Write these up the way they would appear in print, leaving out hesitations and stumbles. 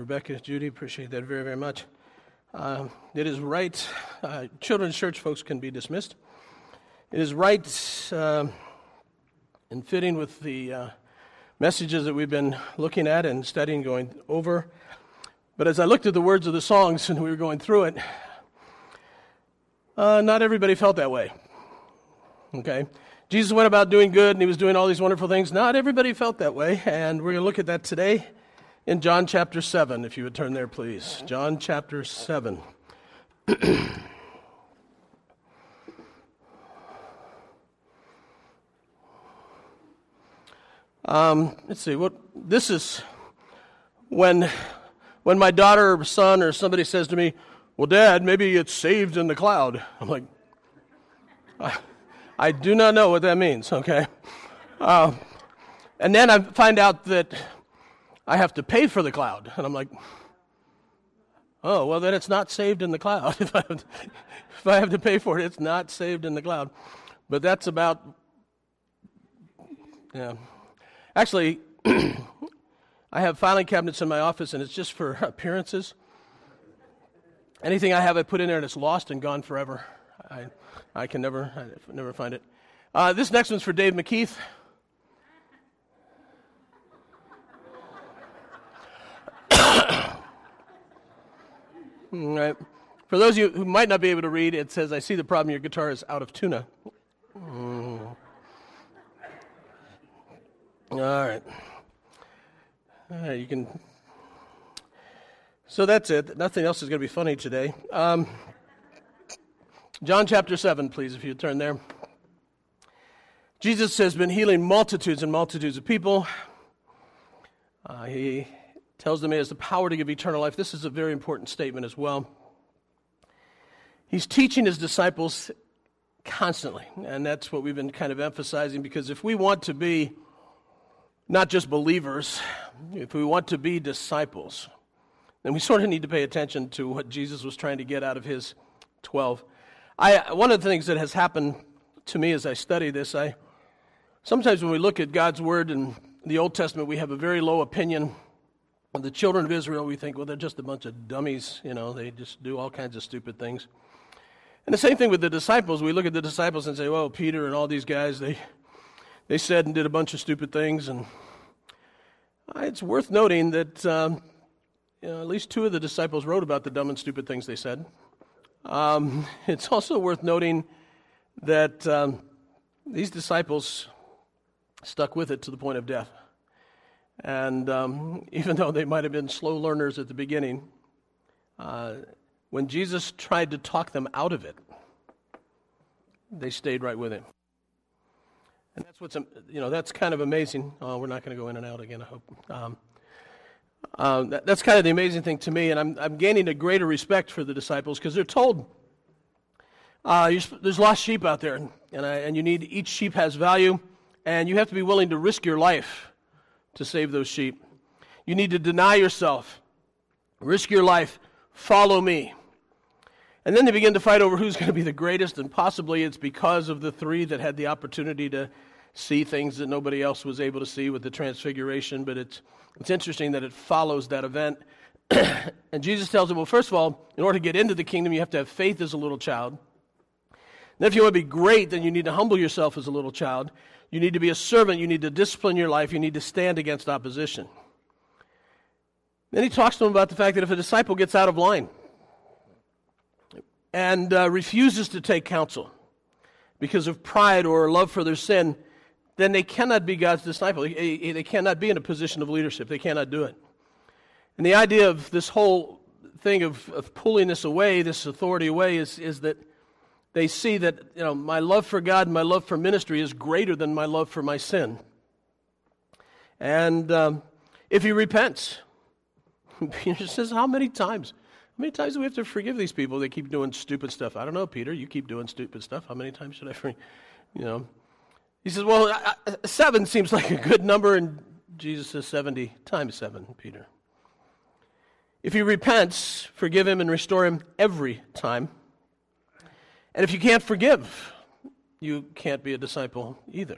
Rebecca, Judy, appreciate that very, very much. It is right, children's church folks can be dismissed. It is right and fitting with the messages that we've been looking at and studying, going over. But as I looked at the words of the songs and we were going through it, not everybody felt that way. Okay? Jesus went about doing good and he was doing all these wonderful things. Not everybody felt that way, and we're going to look at that today in John chapter 7, if you would turn there, please. John chapter 7. Let's see, this is when my daughter or son or somebody says to me, "Well, Dad, maybe it's saved in the cloud." I'm like, I do not know what that means, okay? And then I find out that I have to pay for the cloud. And I'm like, oh, well, then it's not saved in the cloud. If I have to pay for it, it's not saved in the cloud. But that's about, yeah. Actually, I have filing cabinets in my office, and it's just for appearances. Anything I have, I put in there, and it's lost and gone forever. I can never find it. This next one's for Dave McKeith. All right. For those of you who might not be able to read, it says, "I see the problem, your guitar is out of tuna." All right. You can. So that's it. Nothing else is going to be funny today. John chapter 7, please, if you turn there. Jesus has been healing multitudes and multitudes of people. He tells them he has the power to give eternal life. This is a very important statement as well. He's teaching his disciples constantly, and that's what we've been kind of emphasizing, because if we want to be not just believers, if we want to be disciples, then we sort of need to pay attention to what Jesus was trying to get out of his 12. One of the things that has happened to me as I study this, sometimes when we look at God's Word in the Old Testament, we have a very low opinion of the children of Israel. We think, well, they're just a bunch of dummies, they just do all kinds of stupid things. And the same thing with the disciples. We look at the disciples and say, well, Peter and all these guys, they said and did a bunch of stupid things. And it's worth noting that at least two of the disciples wrote about the dumb and stupid things they said. It's also worth noting that these disciples stuck with it to the point of death. And even though they might have been slow learners at the beginning, when Jesus tried to talk them out of it, they stayed right with him. And that's that's kind of amazing. We're not going to go in and out again, I hope. That's kind of the amazing thing to me, and I'm gaining a greater respect for the disciples, because they're told there's lost sheep out there, and each sheep has value, and you have to be willing to risk your life to save those sheep. You need to deny yourself, risk your life, follow me. And then they begin to fight over who's going to be the greatest, and possibly it's because of the three that had the opportunity to see things that nobody else was able to see with the transfiguration. But it's interesting that it follows that event. And Jesus tells them, well, first of all, in order to get into the kingdom, you have to have faith as a little child. Then if you want to be great, then you need to humble yourself as a little child. You need to be a servant. You need to discipline your life. You need to stand against opposition. Then he talks to them about the fact that if a disciple gets out of line and refuses to take counsel because of pride or love for their sin, then they cannot be God's disciple. They cannot be in a position of leadership. They cannot do it. And the idea of this whole thing of pulling this away, this authority away, is that they see that my love for God and my love for ministry is greater than my love for my sin. And if he repents, Peter says, how many times? How many times do we have to forgive these people? They keep doing stupid stuff. I don't know, Peter. You keep doing stupid stuff. How many times should I forgive? He says, well, 7 seems like a good number, and Jesus says 70 times 7, Peter. If he repents, forgive him and restore him every time. And if you can't forgive, you can't be a disciple either.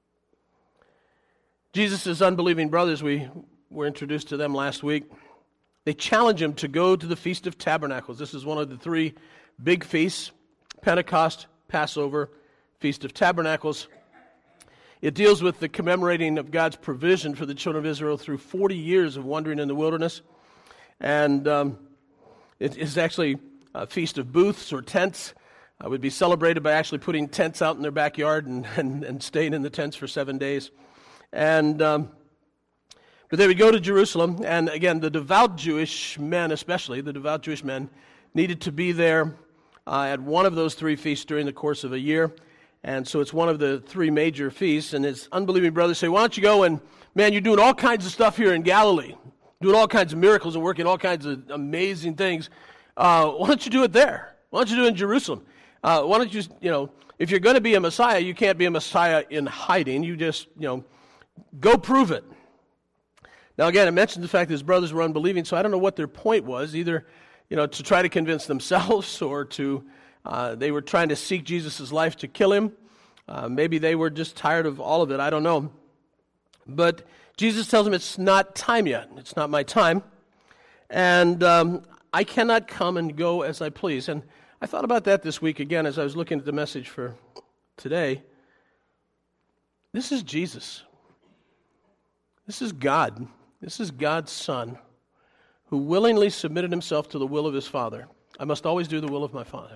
Jesus' unbelieving brothers, we were introduced to them last week. they challenge him to go to the Feast of Tabernacles. This is one of the three big feasts: Pentecost, Passover, Feast of Tabernacles. It deals with the commemorating of God's provision for the children of Israel through 40 years of wandering in the wilderness. And it is actually a feast of booths or tents. It would be celebrated by actually putting tents out in their backyard and staying in the tents for 7 days. And but they would go to Jerusalem, and again, the devout Jewish men, especially the devout Jewish men, needed to be there at one of those three feasts during the course of a year. And so it's one of the three major feasts, and his unbelieving brothers say, why don't you go and, man, you're doing all kinds of stuff here in Galilee, doing all kinds of miracles and working all kinds of amazing things. Why don't you do it there? Why don't you do it in Jerusalem? Why don't you, if you're going to be a Messiah, you can't be a Messiah in hiding. You just, go prove it. Now, again, I mentioned the fact that his brothers were unbelieving, so I don't know what their point was, either, to try to convince themselves or to... they were trying to seek Jesus' life to kill him. Maybe they were just tired of all of it. I don't know. But Jesus tells them it's not time yet. It's not my time. And I cannot come and go as I please. And I thought about that this week again as I was looking at the message for today. This is Jesus. This is God. This is God's Son who willingly submitted himself to the will of his Father. I must always do the will of my Father.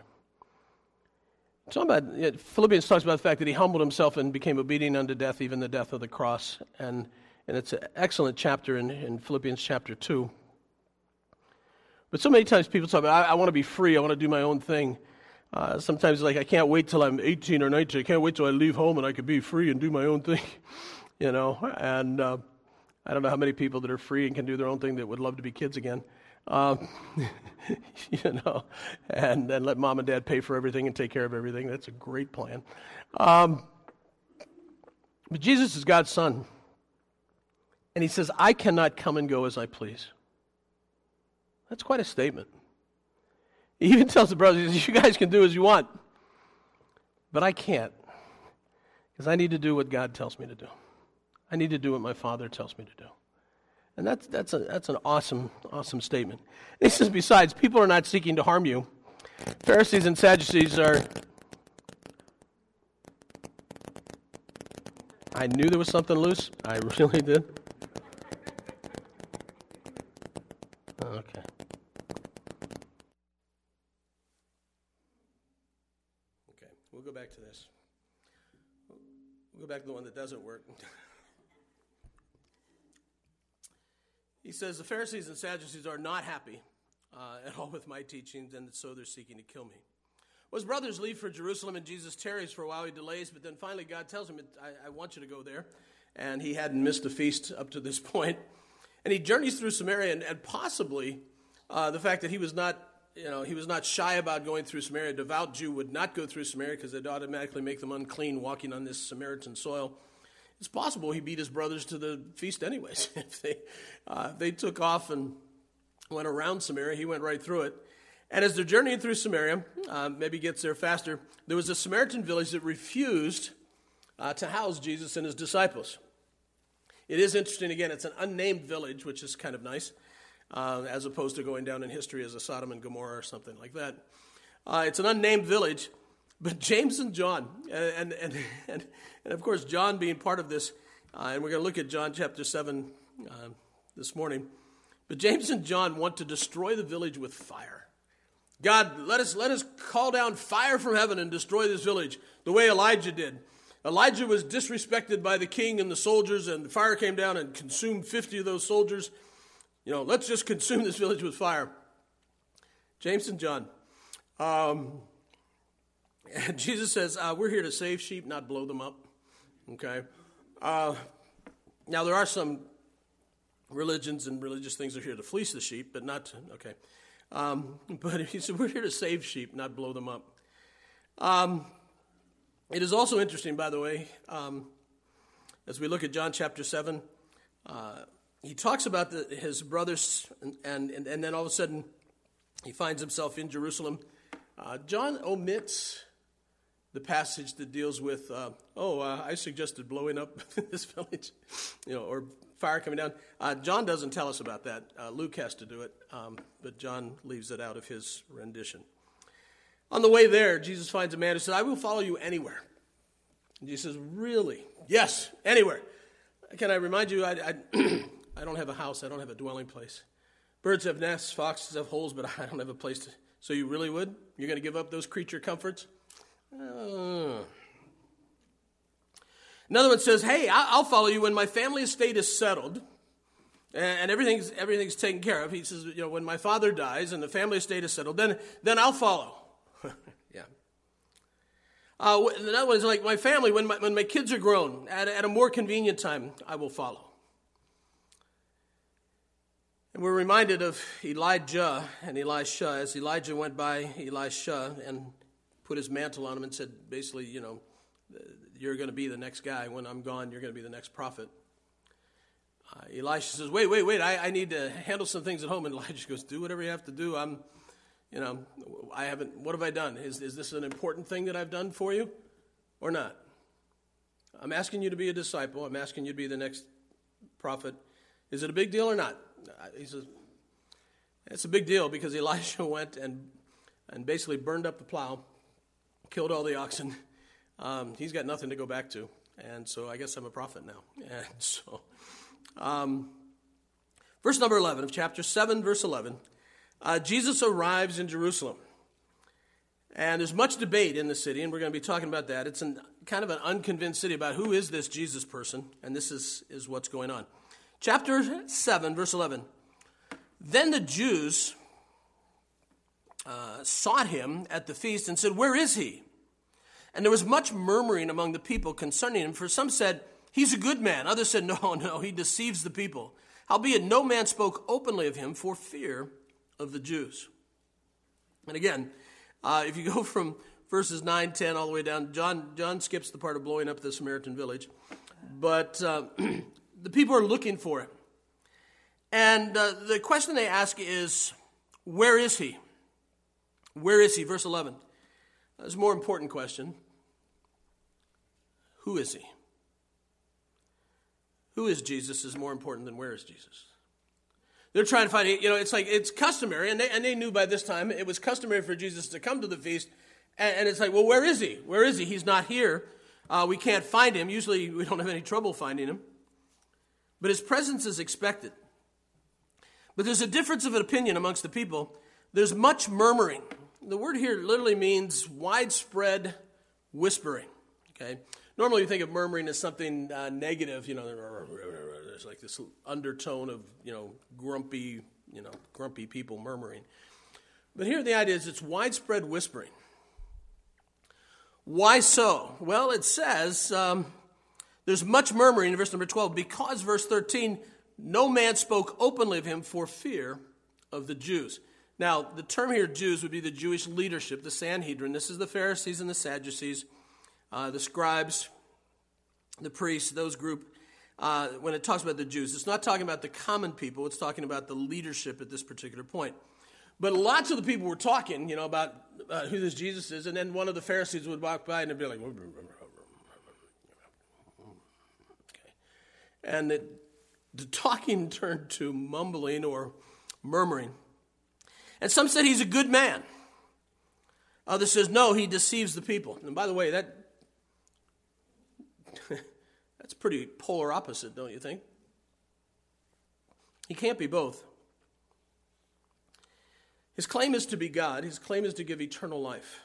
Philippians talks about the fact that he humbled himself and became obedient unto death, even the death of the cross. And it's an excellent chapter in Philippians chapter 2. But so many times people talk about, I want to be free, I want to do my own thing. Sometimes like, I can't wait till I'm 18 or 19, I can't wait till I leave home and I can be free and do my own thing. And I don't know how many people that are free and can do their own thing that would love to be kids again. And let mom and dad pay for everything and take care of everything. That's a great plan. But Jesus is God's Son. And he says, I cannot come and go as I please. That's quite a statement. He even tells the brothers, he says, you guys can do as you want. But I can't. Because I need to do what God tells me to do. I need to do what my Father tells me to do. And that's an awesome statement. He says, besides, people are not seeking to harm you. Pharisees and Sadducees are... I knew there was something loose. I really did. Okay. Okay, we'll go back to this. We'll go back to the one that doesn't work. He says, the Pharisees and Sadducees are not happy at all with my teachings, and so they're seeking to kill me. Well, his brothers leave for Jerusalem, and Jesus tarries for a while. He delays, but then finally God tells him, I want you to go there. And he hadn't missed a feast up to this point. And he journeys through Samaria, and possibly the fact that he was not shy about going through Samaria. A devout Jew would not go through Samaria because they'd automatically make them unclean walking on this Samaritan soil. It's possible he beat his brothers to the feast anyways. If they took off and went around Samaria, he went right through it. And as they're journeying through Samaria, maybe gets there faster, there was a Samaritan village that refused to house Jesus and his disciples. It is interesting, again, it's an unnamed village, which is kind of nice, as opposed to going down in history as a Sodom and Gomorrah or something like that. It's an unnamed village, but James and John, and of course John being part of this, and we're going to look at John chapter 7 this morning, but James and John want to destroy the village with fire. God, let us call down fire from heaven and destroy this village the way Elijah did. Elijah was disrespected by the king and the soldiers, and the fire came down and consumed 50 of those soldiers. Let's just consume this village with fire. James and John. And Jesus says, we're here to save sheep, not blow them up. Okay? Now, there are some religions and religious things that are here to fleece the sheep, but not to, okay. But he said, we're here to save sheep, not blow them up. It is also interesting, by the way, as we look at John chapter 7, he talks about his brothers, and then all of a sudden he finds himself in Jerusalem. John omits the passage that deals with, I suggested blowing up this village, or fire coming down. John doesn't tell us about that. Luke has to do it, but John leaves it out of his rendition. On the way there, Jesus finds a man who says, I will follow you anywhere. And Jesus says, really? Yes, anywhere. Can I remind you, I don't have a house. I don't have a dwelling place. Birds have nests, foxes have holes, but I don't have a place to. So you really would? You're going to give up those creature comforts? Another one says, hey, I'll follow you when my family estate is settled and everything's taken care of. He says, when my father dies and the family estate is settled, then I'll follow. Yeah. Another one is like my family, when my kids are grown, at a more convenient time, I will follow. And we're reminded of Elijah and Elisha as Elijah went by Elisha and put his mantle on him and said, basically, you're going to be the next guy. When I'm gone, you're going to be the next prophet. Elisha says, wait, I need to handle some things at home. And Elijah goes, do whatever you have to do. What have I done? Is this an important thing that I've done for you or not? I'm asking you to be a disciple. I'm asking you to be the next prophet. Is it a big deal or not? He says, it's a big deal because Elisha went and basically burned up the plow, killed all the oxen. He's got nothing to go back to. And so I guess I'm a prophet now. And so, verse number 11 of chapter 7, verse 11, Jesus arrives in Jerusalem. And there's much debate in the city, and we're going to be talking about that. It's kind of an unconvinced city about who is this Jesus person, and this is what's going on. Chapter 7, verse 11. Then the Jews sought him at the feast and said, where is he? And there was much murmuring among the people concerning him, for some said, he's a good man. Others said, no, he deceives the people. Howbeit no man spoke openly of him for fear of the Jews. And again, if you go from verses 9, 10 all the way down, John skips the part of blowing up the Samaritan village. But the people are looking for him. And the question they ask is, where is he? Where is he? Verse 11. There's a more important question. Who is he? Who is Jesus is more important than where is Jesus. They're trying to find, it's customary, and they knew by this time it was customary for Jesus to come to the feast, and it's like, well, where is he? Where is he? He's not here. We can't find him. Usually we don't have any trouble finding him. But his presence is expected. But there's a difference of opinion amongst the people. There's much murmuring. The word here literally means widespread whispering. Okay? Normally you think of murmuring as something negative, there's like this undertone of, grumpy people murmuring. But here the idea is it's widespread whispering. Why so? Well, it says there's much murmuring in verse number 12 because, verse 13, no man spoke openly of him for fear of the Jews. Now, the term here, Jews, would be the Jewish leadership, the Sanhedrin. This is the Pharisees and the Sadducees, the scribes, the priests, those group. When it talks about the Jews, it's not talking about the common people. It's talking about the leadership at this particular point. But lots of the people were talking, about who this Jesus is, and then one of the Pharisees would walk by and they'd be like, okay. And the talking turned to mumbling or murmuring. And some said he's a good man. Others says, no, he deceives the people. And by the way, that's pretty polar opposite, don't you think? He can't be both. His claim is to be God. His claim is to give eternal life.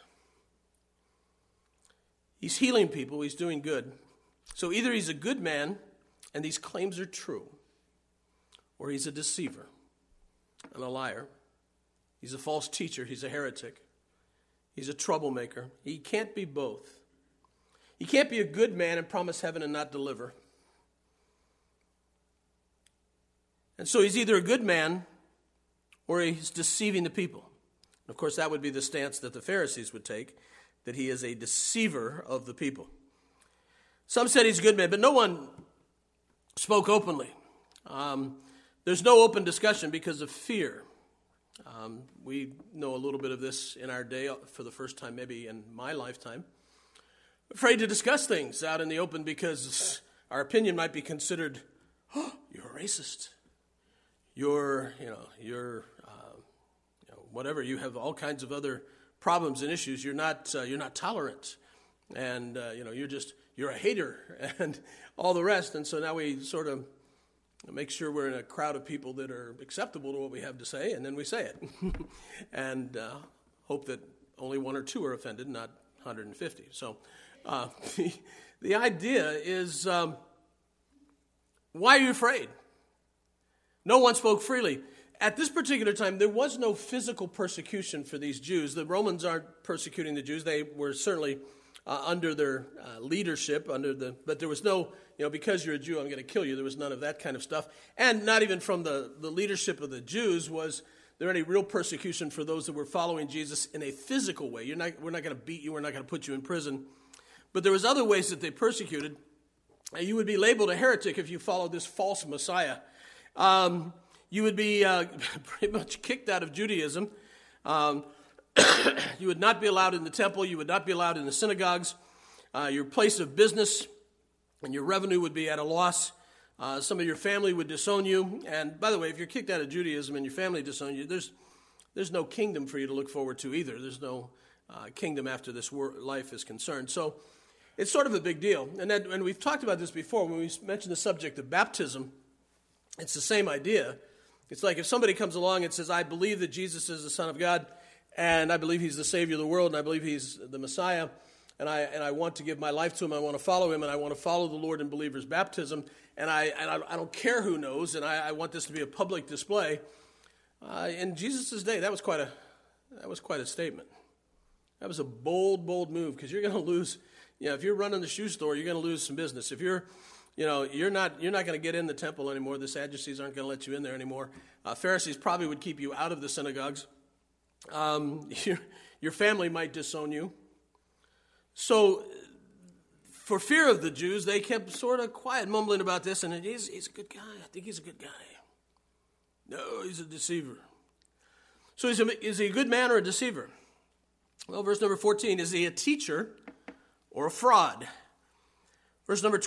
He's healing people. He's doing good. So either he's a good man and these claims are true, or he's a deceiver and a liar. He's a false teacher. He's a heretic. He's a troublemaker. He can't be both. He can't be a good man and promise heaven and not deliver. And so he's either a good man or he's deceiving the people. Of course, that would be the stance that the Pharisees would take, that he is a deceiver of the people. Some said he's a good man, but no one spoke openly. There's no open discussion because of fear. We know a little bit of this in our day for the first time, maybe in my lifetime. Afraid to discuss things out in the open because our opinion might be considered, oh, you're racist. You're whatever. You have all kinds of other problems and issues. You're not tolerant, and you're a hater, and all the rest. And so now we sort of make sure we're in a crowd of people that are acceptable to what we have to say, and then we say it, and hope that only one or two are offended, not 150. So the idea is, why are you afraid? No one spoke freely. At this particular time, there was no physical persecution for these Jews. The Romans aren't persecuting the Jews. They were certainly under their leadership, but there was no, because you're a Jew, I'm going to kill you. There was none of that kind of stuff. And not even from the leadership of the Jews was there any real persecution for those that were following Jesus in a physical way. We're not going to beat you. We're not going to put you in prison. But there was other ways that they persecuted. You would be labeled a heretic if you followed this false Messiah. You would be pretty much kicked out of Judaism. You would not be allowed in the temple. You would not be allowed in the synagogues. Your place of business and your revenue would be at a loss. Some of your family would disown you. And by the way, if you're kicked out of Judaism and your family disown you, there's no kingdom for you to look forward to either. There's no kingdom after this life is concerned. So it's sort of a big deal. And we've talked about this before when we mentioned the subject of baptism. It's the same idea. It's like if somebody comes along and says, I believe that Jesus is the Son of God, and I believe he's the Savior of the world, and I believe he's the Messiah, and I want to give my life to him, I want to follow him, and I want to follow the Lord in believer's baptism, and I don't care who knows, and I want this to be a public display. In Jesus' day, that was quite a statement. That was a bold move, because you're going to lose, if you're running the shoe store, you're going to lose some business. If you're not going to get in the temple anymore. The Sadducees aren't going to let you in there anymore. Pharisees probably would keep you out of the synagogues. Your family might disown you. So, for fear of the Jews, they kept sort of quiet, mumbling about this. And he's a good guy. I think he's a good guy. No, he's a deceiver. So, is he a good man or a deceiver? Well, verse number 14, is he a teacher or a fraud? Verse number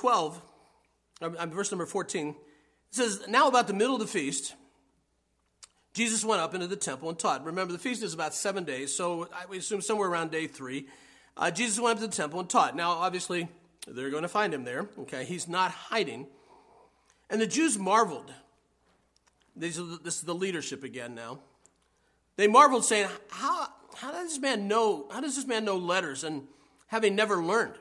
14, it says, now about the middle of the feast, Jesus went up into the temple and taught. Remember, the feast is about 7 days, so we assume somewhere around day 3. Jesus went up to the temple and taught. Now, obviously, they're going to find him there. Okay, he's not hiding. And the Jews marveled. This is the leadership again now. They marveled, saying, how does this man know? How does this man know letters and having never learned?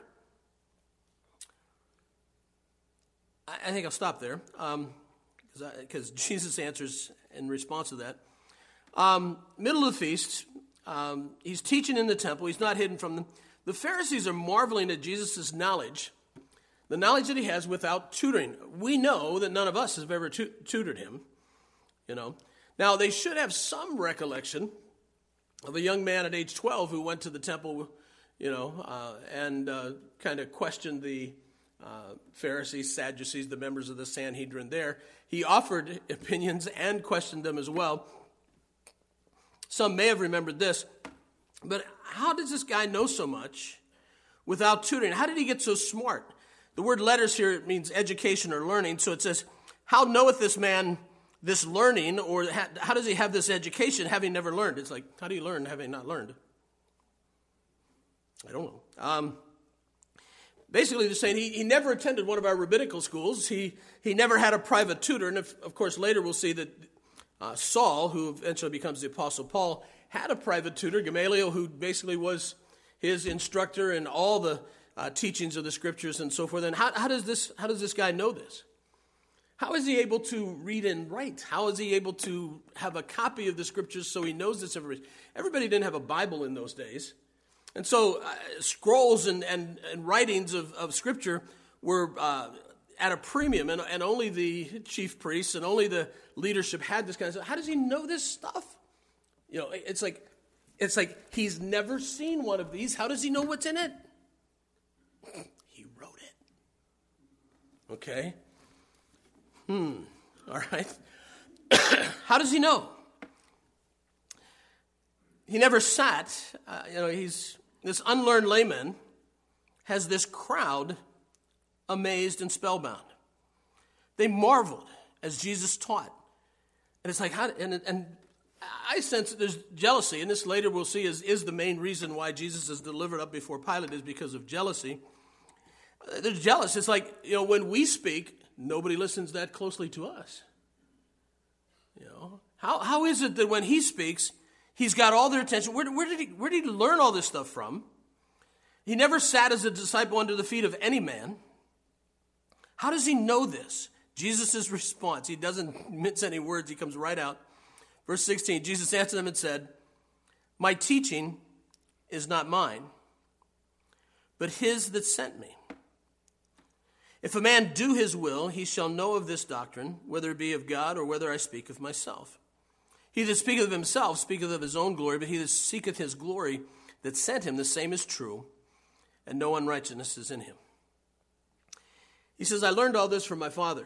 I think I'll stop there because Jesus answers in response to that. Middle of the feast, he's teaching in the temple. He's not hidden from them. The Pharisees are marveling at Jesus' knowledge, the knowledge that he has without tutoring. We know that none of us have ever tutored him, Now, they should have some recollection of a young man at age 12 who went to the temple, and kind of questioned the Pharisees, Sadducees, the members of the Sanhedrin there. He offered opinions and questioned them as well. Some may have remembered this, but how does this guy know so much without tutoring? How did he get so smart? The word letters here means education or learning, so it says, how knoweth this man this learning, or how does he have this education having never learned? It's like, how do you learn having not learned? I don't know. Basically, they're saying he never attended one of our rabbinical schools. He never had a private tutor. And of course, later we'll see that Saul, who eventually becomes the Apostle Paul, had a private tutor, Gamaliel, who basically was his instructor in all the teachings of the Scriptures and so forth. And how does this guy know this? How is he able to read and write? How is he able to have a copy of the Scriptures so he knows this? Everybody didn't have a Bible in those days. And so scrolls and writings of Scripture were at a premium, and only the chief priests and only the leadership had this kind of stuff. How does he know this stuff? It's like he's never seen one of these. How does he know what's in it? He wrote it. Okay. All right. How does he know? He never sat. He's this unlearned layman has this crowd amazed and spellbound. They marveled as Jesus taught. And it's like, and I sense that there's jealousy, and this later we'll see is the main reason why Jesus is delivered up before Pilate is because of jealousy. They're jealous. It's like, when we speak, nobody listens that closely to us. How is it that when he speaks, he's got all their attention? Where did he learn all this stuff from? He never sat as a disciple under the feet of any man. How does he know this? Jesus' response, he doesn't mince any words, he comes right out. Verse 16, Jesus answered them and said, "My teaching is not mine, but his that sent me. If a man do his will, he shall know of this doctrine, whether it be of God or whether I speak of myself. He that speaketh of himself speaketh of his own glory, but he that seeketh his glory that sent him, the same is true, and no unrighteousness is in him." He says, "I learned all this from my Father."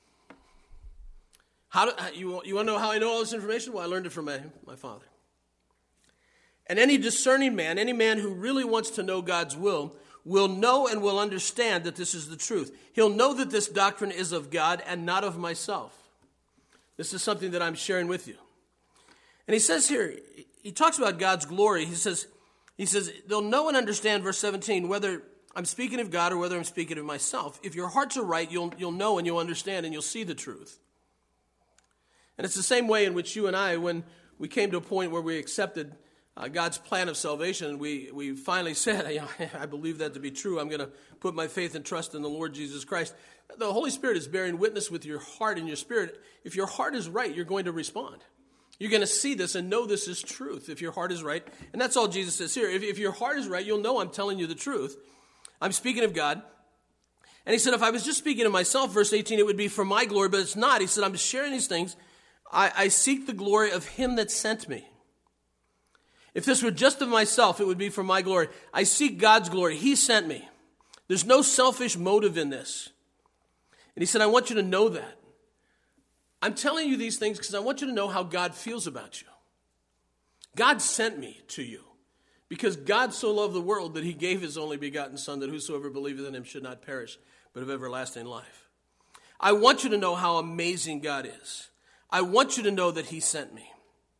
You want to know how I know all this information? Well, I learned it from my Father. And any discerning man, any man who really wants to know God's will know and will understand that this is the truth. He'll know that this doctrine is of God and not of myself. This is something that I'm sharing with you. And he says here, he talks about God's glory. He says, they'll know and understand, verse 17, whether I'm speaking of God or whether I'm speaking of myself. If your hearts are right, you'll know and you'll understand and you'll see the truth. And it's the same way in which you and I, when we came to a point where we accepted God's plan of salvation, we finally said, I believe that to be true. I'm going to put my faith and trust in the Lord Jesus Christ. The Holy Spirit is bearing witness with your heart and your spirit. If your heart is right, you're going to respond. You're going to see this and know this is truth if your heart is right. And that's all Jesus says here. If your heart is right, you'll know I'm telling you the truth. I'm speaking of God. And he said, if I was just speaking of myself, verse 18, it would be for my glory, but it's not. He said, I'm sharing these things. I seek the glory of him that sent me. If this were just of myself, it would be for my glory. I seek God's glory. He sent me. There's no selfish motive in this. And he said, I want you to know that. I'm telling you these things because I want you to know how God feels about you. God sent me to you because God so loved the world that he gave his only begotten Son, that whosoever believeth in him should not perish, but have everlasting life. I want you to know how amazing God is. I want you to know that he sent me.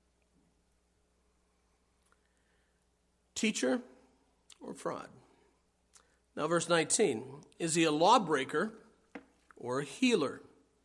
Teacher or fraud? Now verse 19, is he a lawbreaker or a healer?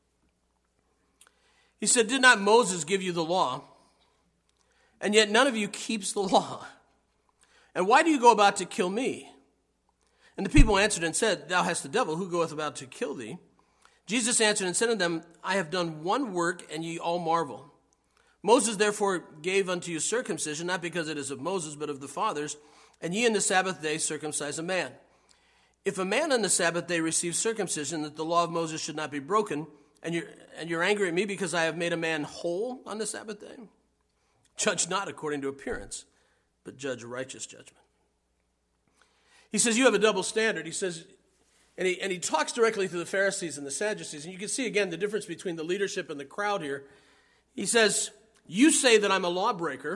He said, did not Moses give you the law? And yet none of you keeps the law. And why do you go about to kill me? And the people answered and said, thou hast the devil, who goeth about to kill thee? Jesus answered and said unto them, I have done one work, and ye all marvel. Moses therefore gave unto you circumcision, not because it is of Moses, but of the fathers, and ye in the Sabbath day circumcise a man. If a man on the Sabbath day receives circumcision, that the law of Moses should not be broken, and you're angry at me because I have made a man whole on the Sabbath day? Judge not according to appearance, but judge righteous judgment. He says, you have a double standard. He says, and he talks directly to the Pharisees and the Sadducees. And you can see again the difference between the leadership and the crowd here. He says, you say that I'm a lawbreaker.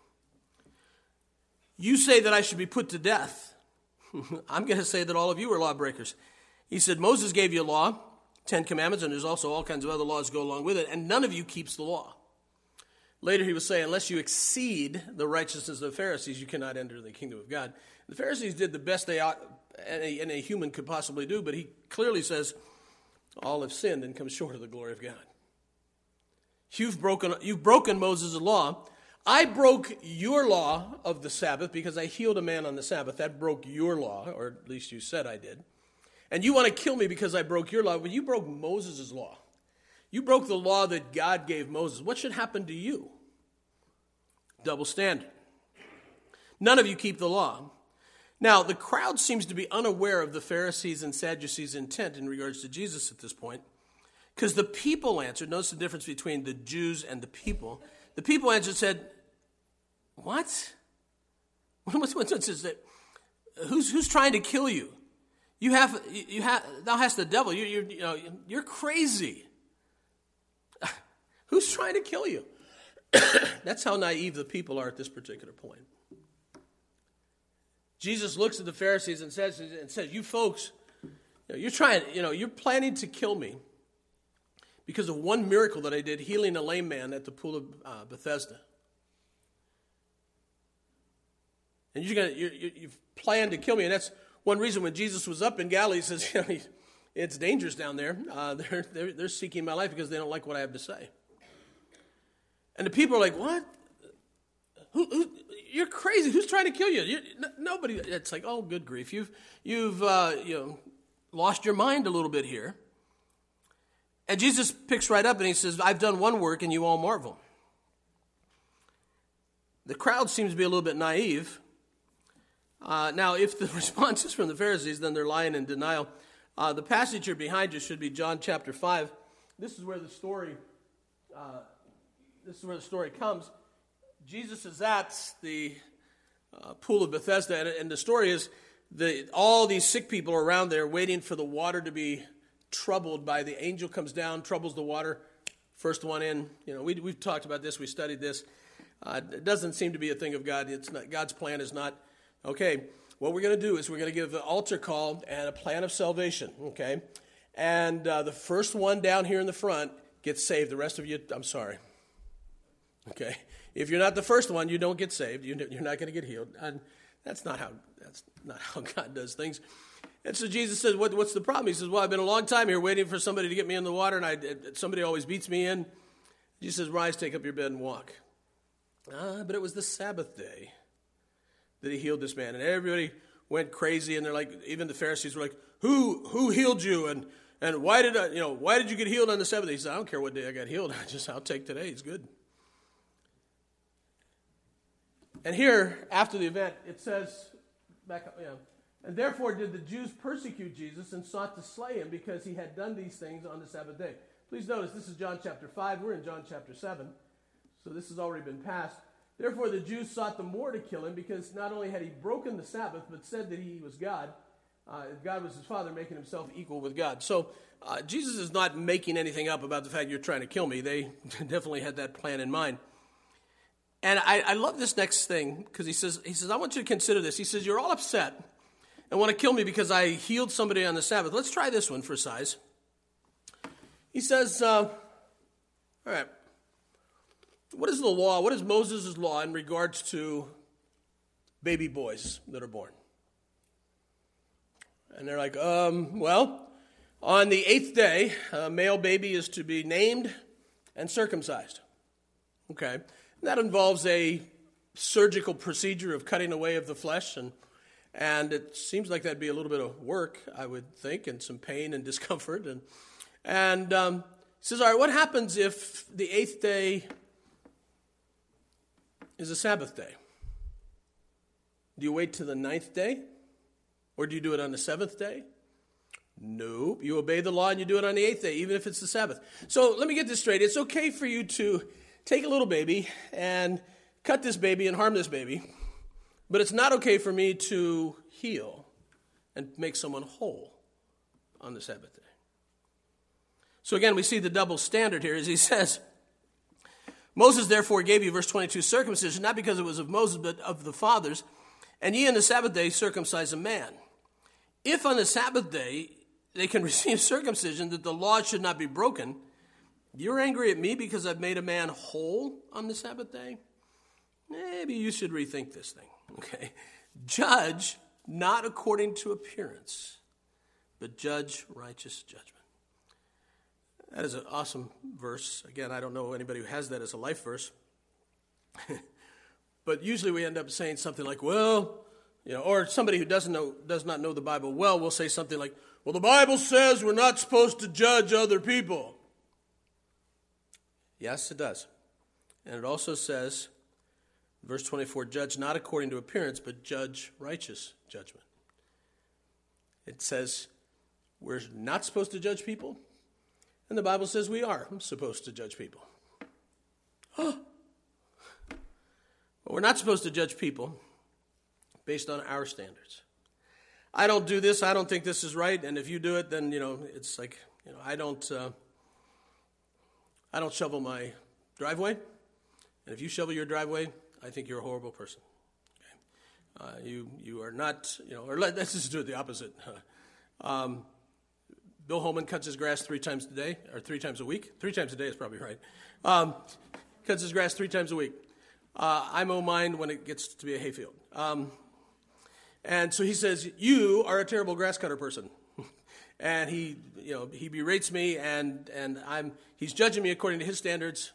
You say that I should be put to death. I'm going to say that all of you are lawbreakers. He said, Moses gave you a law, 10 commandments, and there's also all kinds of other laws go along with it, and none of you keeps the law. Later he will say, unless you exceed the righteousness of the Pharisees, you cannot enter the kingdom of God. The Pharisees did the best they ought, any human could possibly do, but he clearly says, all have sinned and come short of the glory of God. You've broken Moses' law. I broke your law of the Sabbath because I healed a man on the Sabbath. That broke your law, or at least you said I did. And you want to kill me because I broke your law, but you broke Moses' law. You broke the law that God gave Moses. What should happen to you? Double standard. None of you keep the law. Now, the crowd seems to be unaware of the Pharisees' and Sadducees' intent in regards to Jesus at this point, because the people answered. Notice the difference between the Jews and the people. The people answered and said, what? Who's trying to kill you? Thou hast the devil. You're crazy. Who's trying to kill you? That's how naive the people are at this particular point. Jesus looks at the Pharisees and says, you folks, you're planning to kill me because of one miracle that I did, healing a lame man at the pool of Bethesda. And you've planned to kill me. And that's one reason when Jesus was up in Galilee, he says, it's dangerous down there. They're seeking my life because they don't like what I have to say. And the people are like, what? You're crazy. Who's trying to kill you? Nobody. It's like, oh, good grief. You've lost your mind a little bit here. And Jesus picks right up and he says, I've done one work and you all marvel. The crowd seems to be a little bit naive. Now, if the response is from the Pharisees, then they're lying in denial. The passage here behind you should be John chapter 5. This is where the story comes. Jesus is at the pool of Bethesda, and the story is all these sick people are around there waiting for the water to be troubled by the angel comes down, troubles the water, first one in. We've talked about this, we studied this. It doesn't seem to be a thing of God. It's not, God's plan is not, okay, what we're going to do is we're going to give an altar call and a plan of salvation, okay? And the first one down here in the front gets saved. The rest of you, I'm sorry. Okay? If you're not the first one, you don't get saved. You're not going to get healed. And that's not how God does things. And so Jesus says, what's the problem? He says, well, I've been a long time here waiting for somebody to get me in the water, and somebody always beats me in. Jesus says, rise, take up your bed, and walk. But it was the Sabbath day that he healed this man. And everybody went crazy, and they're like, even the Pharisees were like, who healed you? And why did you get healed on the Sabbath day? He said, I don't care what day I got healed. I'll take today. It's good. And here, after the event, it says, and therefore did the Jews persecute Jesus and sought to slay him because he had done these things on the Sabbath day. Please notice, this is John chapter 5. We're in John chapter 7. So this has already been passed. Therefore the Jews sought the more to kill him because not only had he broken the Sabbath, but said that he was God. God was his Father, making himself equal with God. So Jesus is not making anything up about the fact you're trying to kill me. They definitely had that plan in mind. And I love this next thing because he says, I want you to consider this. He says, you're all upset and want to kill me because I healed somebody on the Sabbath. Let's try this one for size. He says, all right, what is the law? What is Moses' law in regards to baby boys that are born? And they're like, well, on the 8th day, a male baby is to be named and circumcised. Okay. That involves a surgical procedure of cutting away of the flesh, and it seems like that'd be a little bit of work, I would think, and some pain and discomfort. And he says, all right, what happens if the 8th day is a Sabbath day? Do you wait to the 9th day? Or do you do it on the 7th day? Nope. You obey the law and you do it on the 8th day, even if it's the Sabbath. So let me get this straight. It's okay for you to take a little baby and cut this baby and harm this baby, but it's not okay for me to heal and make someone whole on the Sabbath day. So again, we see the double standard here as he says, Moses therefore gave you, verse 22, circumcision, not because it was of Moses, but of the fathers, and ye on the Sabbath day circumcise a man. If on the Sabbath day they can receive circumcision, that the law should not be broken, you're angry at me because I've made a man whole on the Sabbath day? Maybe you should rethink this thing, okay? Judge not according to appearance, but judge righteous judgment. That is an awesome verse. Again, I don't know anybody who has that as a life verse. But usually we end up saying something like, well, or somebody who does not know the Bible well will say something like, well, the Bible says we're not supposed to judge other people. Yes, it does. And it also says, verse 24, judge not according to appearance, but judge righteous judgment. It says we're not supposed to judge people, and the Bible says we are supposed to judge people. But we're not supposed to judge people based on our standards. I don't do this, I don't think this is right, and if you do it, then, it's like, I don't shovel my driveway, and if you shovel your driveway, I think you're a horrible person. Okay? You are not, or let's just do it the opposite. Bill Holman cuts his grass 3 times a day, or 3 times a week. 3 times a day is probably right. Cuts his grass 3 times a week. I mow mine when it gets to be a hayfield. And so he says, you are a terrible grass cutter person. And he berates me, and he's judging me according to his standards.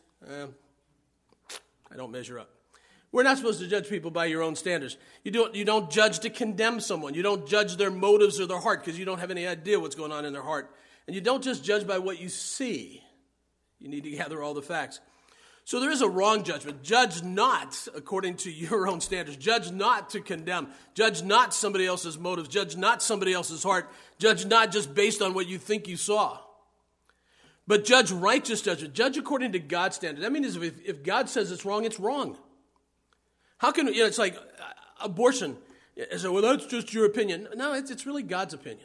I don't measure up. We're not supposed to judge people by your own standards. You don't judge to condemn someone. You don't judge their motives or their heart because you don't have any idea what's going on in their heart. And you don't just judge by what you see. You need to gather all the facts. So there is a wrong judgment. Judge not according to your own standards. Judge not to condemn. Judge not somebody else's motives. Judge not somebody else's heart. Judge not just based on what you think you saw. But judge righteous judgment. Judge according to God's standards. That means if God says it's wrong, it's wrong. How can, it's like abortion. So, well, that's just your opinion. No, it's really God's opinion.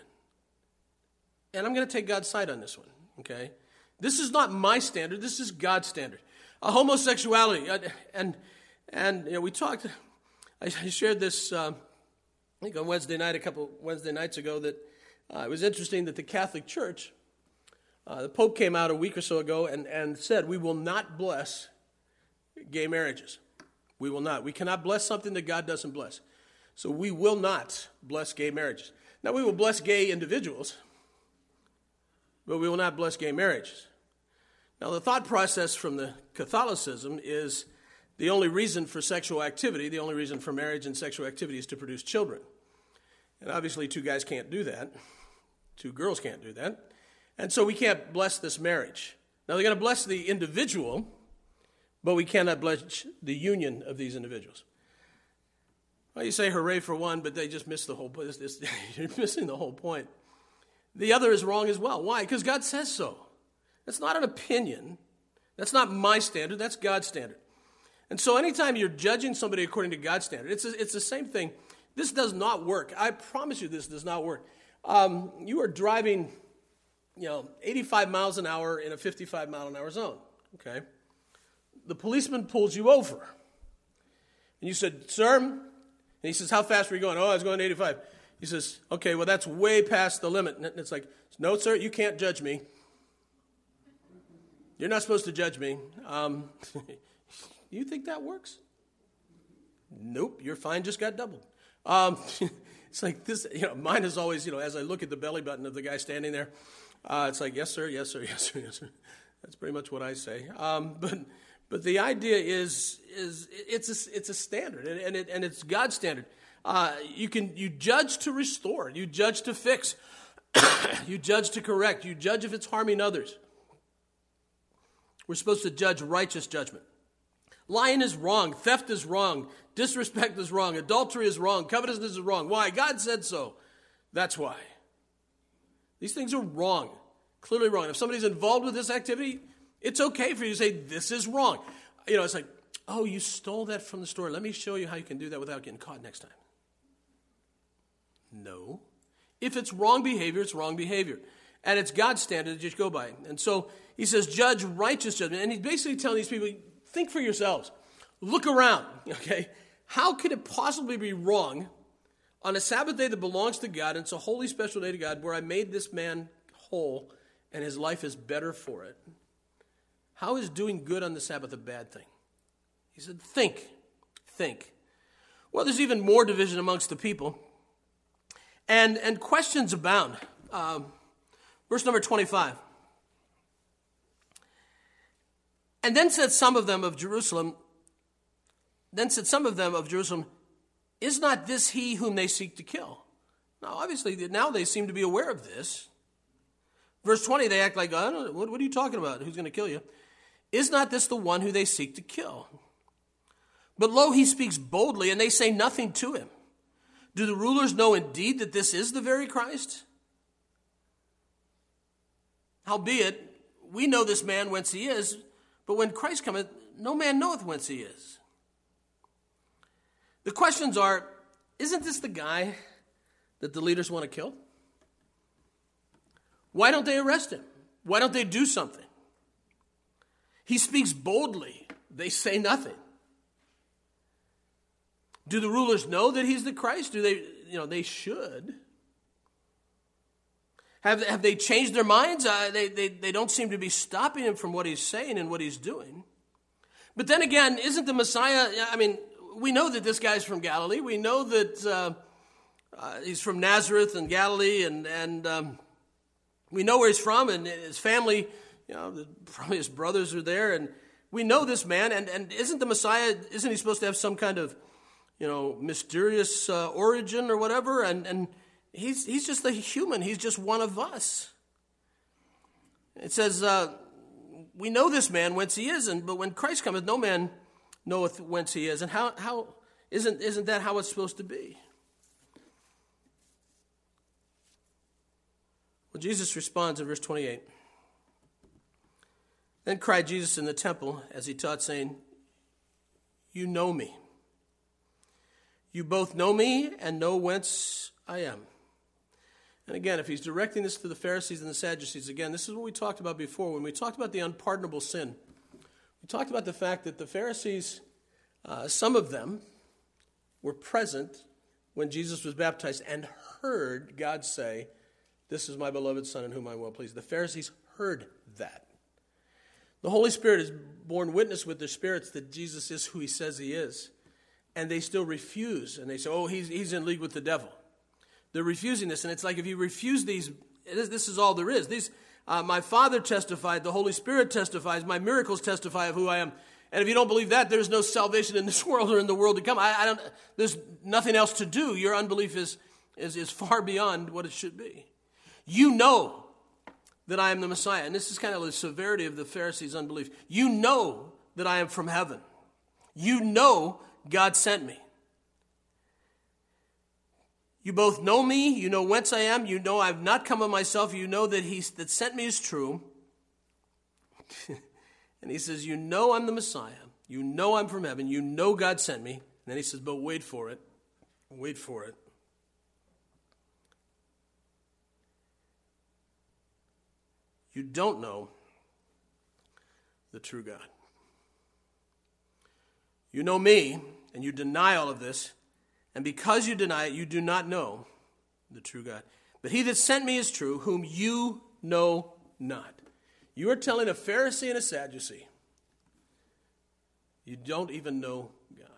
And I'm going to take God's side on this one, okay? This is not my standard. This is God's standard. Homosexuality. And we talked, I shared this, I think on Wednesday night, a couple Wednesday nights ago, that it was interesting that the Catholic Church, the Pope came out a week or so ago and said, we will not bless gay marriages. We will not. We cannot bless something that God doesn't bless. So we will not bless gay marriages. Now, we will bless gay individuals, but we will not bless gay marriages. Now, the thought process from the Catholicism is the only reason for sexual activity, the only reason for marriage and sexual activity is to produce children. And obviously, 2 guys can't do that. 2 girls can't do that. And so we can't bless this marriage. Now, they're going to bless the individual, but we cannot bless the union of these individuals. Well, you say hooray for one, but they just miss the whole point. You're missing the whole point. The other is wrong as well. Why? Because God says so. That's not an opinion. That's not my standard. That's God's standard. And so anytime you're judging somebody according to God's standard, it's the same thing. This does not work. I promise you this does not work. You are driving, 85 miles an hour in a 55 mile an hour zone, okay? The policeman pulls you over. And you said, sir, and he says, how fast were you going? Oh, I was going 85. He says, okay, well, that's way past the limit. And it's like, no, sir, you can't judge me. You're not supposed to judge me. You think that works? Nope, your fine just got doubled. It's like this, mine is always, as I look at the belly button of the guy standing there, it's like, yes, sir, yes, sir, yes, sir, yes, sir. That's pretty much what I say. But the idea is it's a standard, and it's God's standard. You judge to restore, you judge to fix, you judge to correct, you judge if it's harming others. We're supposed to judge righteous judgment. Lying is wrong, theft is wrong, disrespect is wrong, adultery is wrong, covetousness is wrong. Why? God said so. That's why. These things are wrong, clearly wrong. If somebody's involved with this activity, it's okay for you to say, this is wrong. It's like, oh, you stole that from the store. Let me show you how you can do that without getting caught next time. No. If it's wrong behavior, it's wrong behavior. And it's God's standard that you should go by. And so he says, judge righteous judgment. And he's basically telling these people, think for yourselves. Look around, okay? How could it possibly be wrong on a Sabbath day that belongs to God, and it's a holy special day to God, where I made this man whole and his life is better for it? How is doing good on the Sabbath a bad thing? He said, think. Well, there's even more division amongst the people. And questions abound. Verse number 25. And then said some of them of Jerusalem, is not this he whom they seek to kill? Now, obviously, now they seem to be aware of this. Verse 20, they act like, I don't know, what are you talking about? Who's going to kill you? Is not this the one who they seek to kill? But lo, he speaks boldly, and they say nothing to him. Do the rulers know indeed that this is the very Christ? Howbeit, we know this man whence he is, but when Christ cometh, no man knoweth whence he is. The questions are, isn't this the guy that the leaders want to kill? Why don't they arrest him? Why don't they do something? He speaks boldly. They say nothing. Do the rulers know that he's the Christ? Do they, they should. Have they changed their minds? They don't seem to be stopping him from what he's saying and what he's doing. But then again, isn't the Messiah, we know that this guy's from Galilee. We know that he's from Nazareth and Galilee, and we know where he's from, and his family, probably his brothers are there, and we know this man, and isn't the Messiah, isn't he supposed to have some kind of, mysterious origin or whatever, and he's just a human, he's just one of us. It says, we know this man whence he is, but when Christ cometh, no man knoweth whence he is. And how isn't that how it's supposed to be? Well, Jesus responds in verse 28. Then cried Jesus in the temple as he taught, saying, You know me. You both know me and know whence I am. And again, if he's directing this to the Pharisees and the Sadducees, again, this is what we talked about before. When we talked about the unpardonable sin, we talked about the fact that the Pharisees, some of them, were present when Jesus was baptized and heard God say, This is my beloved Son in whom I am well pleased. The Pharisees heard that. The Holy Spirit has borne witness with their spirits that Jesus is who he says he is. And they still refuse. And they say, he's in league with the devil. They're refusing this. And it's like if you refuse these, this is all there is. My Father testified, the Holy Spirit testifies, my miracles testify of who I am. And if you don't believe that, there's no salvation in this world or in the world to come. There's nothing else to do. Your unbelief is far beyond what it should be. You know that I am the Messiah. And this is kind of the severity of the Pharisees' unbelief. You know that I am from heaven. You know God sent me. You both know me. You know whence I am. You know I've not come of myself. You know that he that sent me is true. And he says, you know I'm the Messiah. You know I'm from heaven. You know God sent me. And then he says, but wait for it. Wait for it. You don't know the true God. You know me, and you deny all of this, and because you deny it, you do not know the true God. But he that sent me is true, whom you know not. You are telling a Pharisee and a Sadducee, you don't even know God.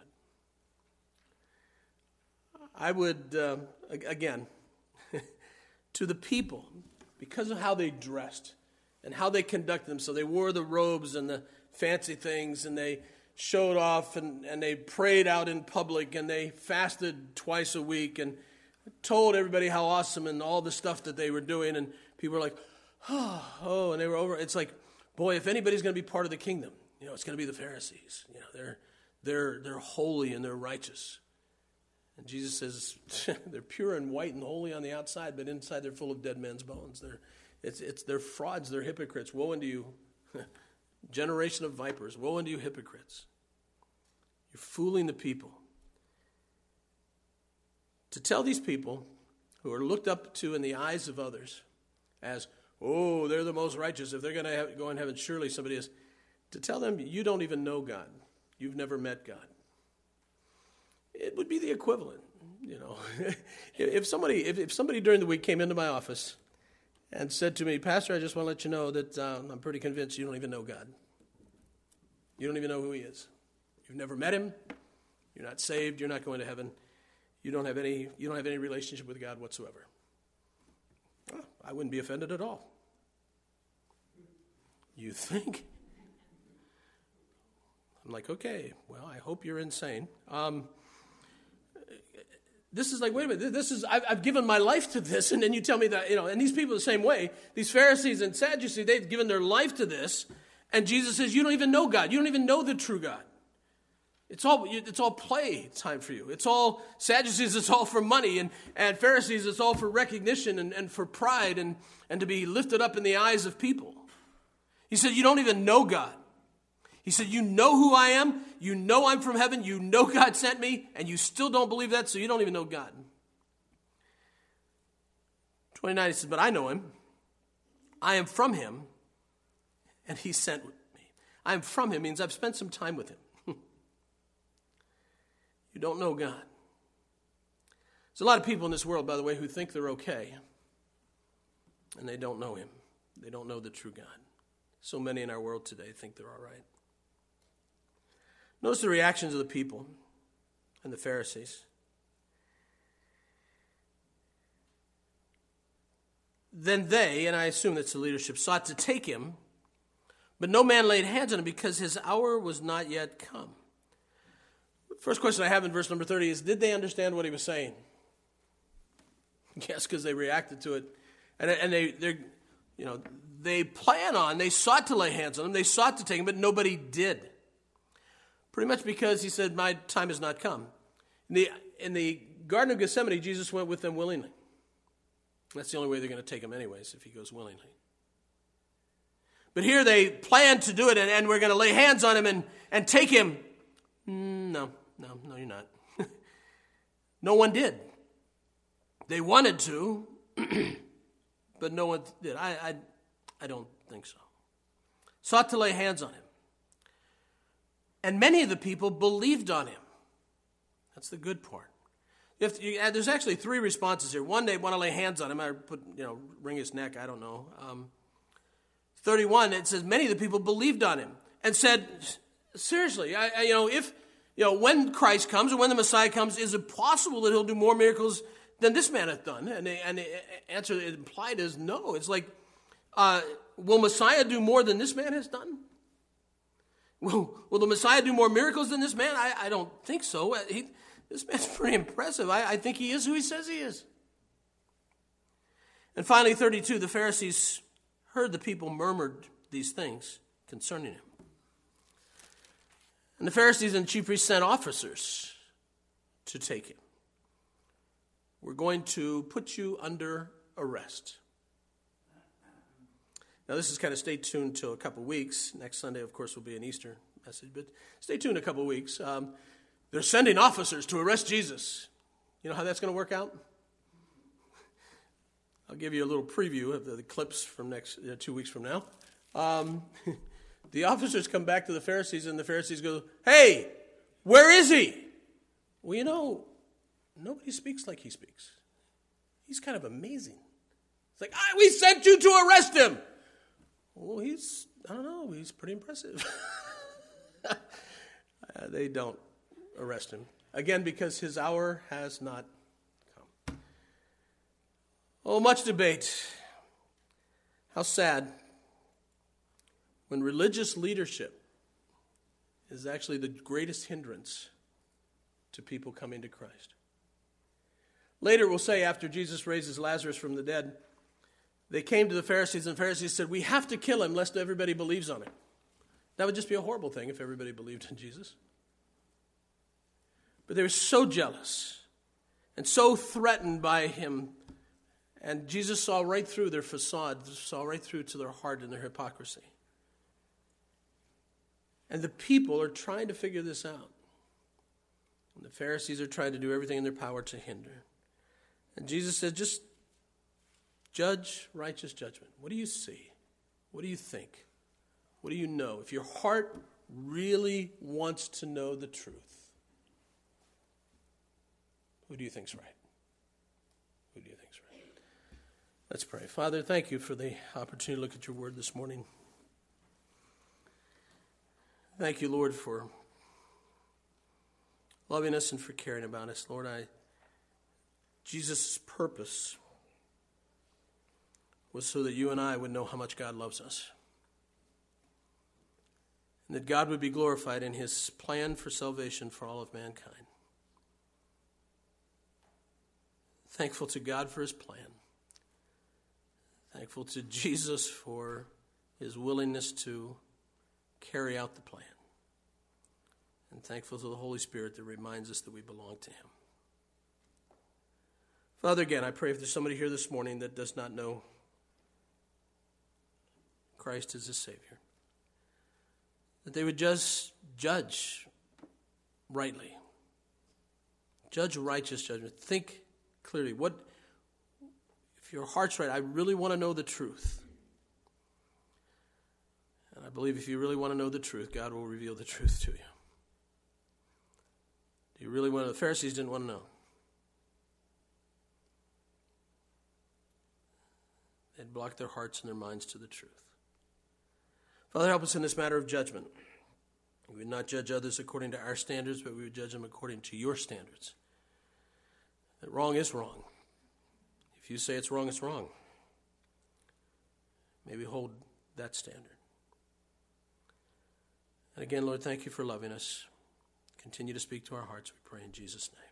I would, again, to the people, because of how they dressed and how they conducted themselves, they wore the robes and the fancy things, and they showed off, and they prayed out in public, and they fasted twice a week, and told everybody how awesome and all the stuff that they were doing, and people were like, oh, and they were over. It's like, boy, if anybody's going to be part of the kingdom, it's going to be the Pharisees. They're holy and they're righteous. And Jesus says they're pure and white and holy on the outside, but inside they're full of dead men's bones. They're frauds, they're hypocrites. Woe unto you, generation of vipers. Woe unto you, hypocrites. You're fooling the people. To tell these people who are looked up to in the eyes of others as, they're the most righteous. If they're going to go in heaven, surely somebody is. To tell them you don't even know God. You've never met God. It would be the equivalent, If somebody during the week came into my office and said to me, Pastor, I just want to let you know that I'm pretty convinced you don't even know God. You don't even know who he is. You've never met him. You're not saved. You're not going to heaven. You don't have any relationship with God whatsoever. Well, I wouldn't be offended at all. You think? I'm like, okay, well, I hope you're insane. This is like, wait a minute, I've given my life to this, and then you tell me that, and these people the same way, these Pharisees and Sadducees, they've given their life to this, and Jesus says, you don't even know God. You don't even know the true God. It's all play time for you. It's all Sadducees, it's all for money, and Pharisees, it's all for recognition and for pride and to be lifted up in the eyes of people. He said, you don't even know God. He said, you know who I am, you know I'm from heaven, you know God sent me, and you still don't believe that, so you don't even know God. 29, he says, but I know him. I am from him, and he sent me. I am from him means I've spent some time with him. You don't know God. There's a lot of people in this world, by the way, who think they're okay. and they don't know him. They don't know the true God. So many in our world today think they're all right. Notice the reactions of the people and the Pharisees. Then they, and I assume that's the leadership, sought to take him, but no man laid hands on him because his hour was not yet come. First question I have in verse number 30 is, did they understand what he was saying? Yes, because they reacted to it. And they sought to lay hands on him, they sought to take him, but nobody did. Pretty much because he said, my time has not come. In the Garden of Gethsemane, Jesus went with them willingly. That's the only way they're going to take him anyways, if he goes willingly. But here they planned to do it, and we're going to lay hands on him and take him. No, you're not. No one did. They wanted to, but no one did. I don't think so. Sought to lay hands on him. And many of the people believed on him. That's the good part. There's actually three responses here. One, they want to lay hands on him, or wring his neck, I don't know. 31, it says, many of the people believed on him and said, seriously, when Christ comes or when the Messiah comes, is it possible that he'll do more miracles than this man hath done? And the answer implied is no. It's like, will Messiah do more than this man has done? Will the Messiah do more miracles than this man? I don't think so. This man's pretty impressive. I think he is who he says he is. And finally, 32, the Pharisees heard the people murmured these things concerning him. And the Pharisees and the chief priests sent officers to take him. We're going to put you under arrest. Now, this is kind of stay tuned till a couple weeks. Next Sunday, of course, will be an Easter message, but stay tuned a couple weeks. They're sending officers to arrest Jesus. You know how that's going to work out? I'll give you a little preview of the clips from next 2 weeks from now. The officers come back to the Pharisees, and the Pharisees go, hey, where is he? Well, nobody speaks like he speaks. He's kind of amazing. It's like, we sent you to arrest him. Well, he's pretty impressive. They don't arrest him. Again, because his hour has not come. Oh, much debate. How sad when religious leadership is actually the greatest hindrance to people coming to Christ. Later we'll say, after Jesus raises Lazarus from the dead, they came to the Pharisees, and the Pharisees said, we have to kill him lest everybody believes on him. That would just be a horrible thing if everybody believed in Jesus. But they were so jealous and so threatened by him, and Jesus saw right through their facade, saw right through to their heart and their hypocrisy. And the people are trying to figure this out. And the Pharisees are trying to do everything in their power to hinder. And Jesus said, just judge righteous judgment. What do you see? What do you think? What do you know? If your heart really wants to know the truth, who do you think's right? Who do you think's right? Let's pray. Father, thank you for the opportunity to look at your word this morning. Thank you, Lord, for loving us and for caring about us. Lord, Jesus' purpose was so that you and I would know how much God loves us. And that God would be glorified in his plan for salvation for all of mankind. Thankful to God for his plan. Thankful to Jesus for his willingness to carry out the plan. And thankful to the Holy Spirit that reminds us that we belong to him. Father, again, I pray if there's somebody here this morning that does not know Christ as his Savior, that they would just judge rightly. Judge righteous judgment. Think clearly. If your heart's right, I really want to know the truth. And I believe if you really want to know the truth, God will reveal the truth to you. Do you really want to? The Pharisees didn't want to know. They'd block their hearts and their minds to the truth. Father, help us in this matter of judgment. We would not judge others according to our standards, but we would judge them according to your standards. That wrong is wrong. If you say it's wrong, it's wrong. May we hold that standard. And again, Lord, thank you for loving us. Continue to speak to our hearts, we pray in Jesus' name.